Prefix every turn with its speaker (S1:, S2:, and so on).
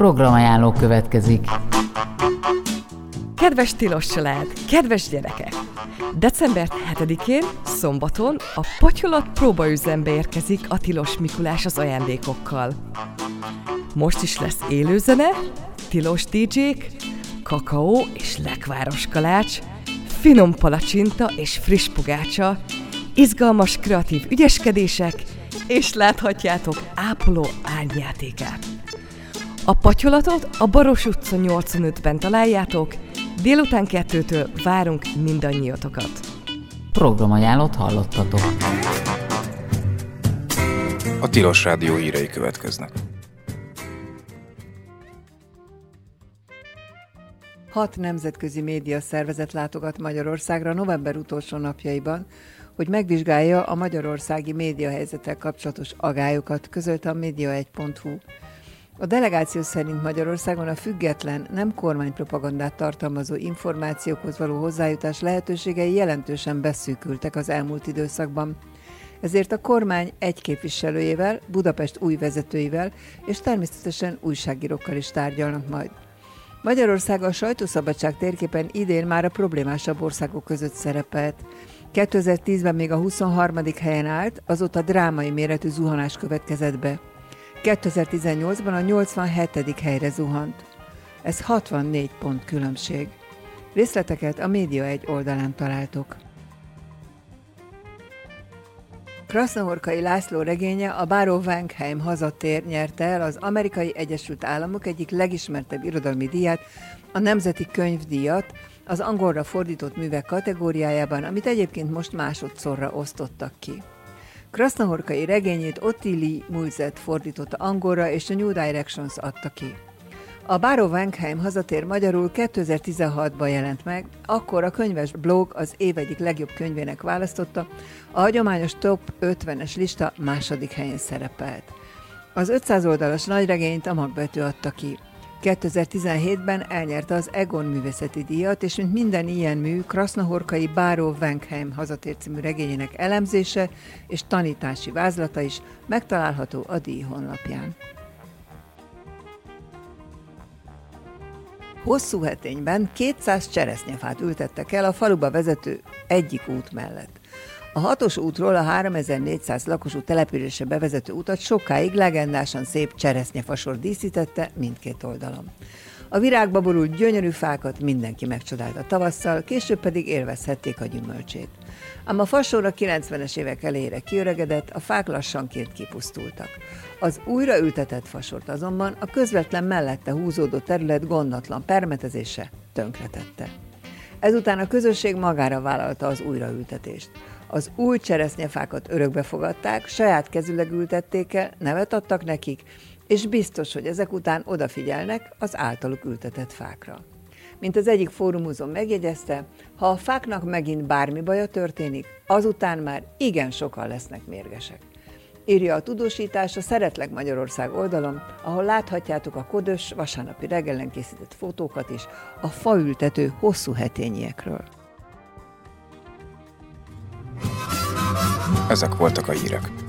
S1: Programajánló következik.
S2: Kedves tilos család, kedves gyerekek! December 7-én, szombaton a Patyolat próbaüzembe érkezik a Tilos Mikulás az ajándékokkal. Most is lesz élőzene, tilos DJ-k, kakaó és lekváros kalács, finom palacsinta és friss pogácsa, izgalmas kreatív ügyeskedések, és láthatjátok ápoló árnyjátékát. A Patyolatot a Baros utca 85-ben találjátok, délután 2-től várunk mindannyiatokat.
S1: Programajánlót hallottatok.
S3: A Tilos Rádió hírei következnek.
S4: 6 nemzetközi média szervezet látogat Magyarországra november utolsó napjaiban, hogy megvizsgálja a magyarországi médiahelyzettel kapcsolatos agályokat, közölte a Média1.hu. A delegáció szerint Magyarországon a független, nem kormánypropagandát tartalmazó információkhoz való hozzájutás lehetőségei jelentősen beszűkültek az elmúlt időszakban. Ezért a kormány egy képviselőjével, Budapest új vezetőivel és természetesen újságírókkal is tárgyalnak majd. Magyarország a sajtószabadság térképen idén már a problémásabb országok között szerepelt. 2010-ben még a 23. helyen állt, azóta drámai méretű zuhanás következett be. 2018-ban a 87. helyre zuhant. Ez 64 pont különbség. Részleteket a Média1 oldalán találtok. Krasznahorkai László regénye, a Báró Wankheim hazatér nyerte el az Amerikai Egyesült Államok egyik legismertebb irodalmi díját, a Nemzeti Könyvdíjat, az angolra fordított művek kategóriájában, amit egyébként most másodszorra osztottak ki. Krasznahorkai regényét Ottilie Mulzet fordította angolra, és a New Directions adta ki. A Báró Wankheim hazatér magyarul 2016-ban jelent meg, akkor a könyves blog az év egyik legjobb könyvének választotta, a hagyományos top 50-es lista második helyén szerepelt. Az 500 oldalas nagyregényt a Magbetű adta ki. 2017-ben elnyerte az Egon művészeti díjat, és mint minden ilyen mű, Krasznahorkai Báró Wankheim hazatér című regényének elemzése és tanítási vázlata is megtalálható a díj honlapján. Hosszúhetényben 200 cseresznyefát ültettek el a faluba vezető egyik út mellett. A 6-os útról a 3400 lakosú településre bevezető utat sokáig legendásan szép cseresznyefasor díszítette mindkét oldalon. A virágba borult gyönyörű fákat mindenki megcsodálta tavasszal, később pedig élvezhették a gyümölcsét. Ám a fasor a 90-es évek elejére kiöregedett, a fák lassanként kipusztultak. Az újraültetett fasort azonban a közvetlen mellette húzódó terület gondatlan permetezése tönkretette. Ezután a közösség magára vállalta az újraültetést. Az új cseresznyefákat örökbe fogadták, saját kezüleg ültették el, nevet adtak nekik, és biztos, hogy ezek után odafigyelnek az általuk ültetett fákra. Mint az egyik fórumúzon megjegyezte, ha a fáknak megint bármi baja történik, azután már igen sokan lesznek mérgesek. Írja a tudósítás a Szeretlek Magyarország oldalon, ahol láthatjátok a ködös vasárnapi reggelen készített fotókat is a faültető hosszúhetényiekről.
S3: Ezek voltak a hírek.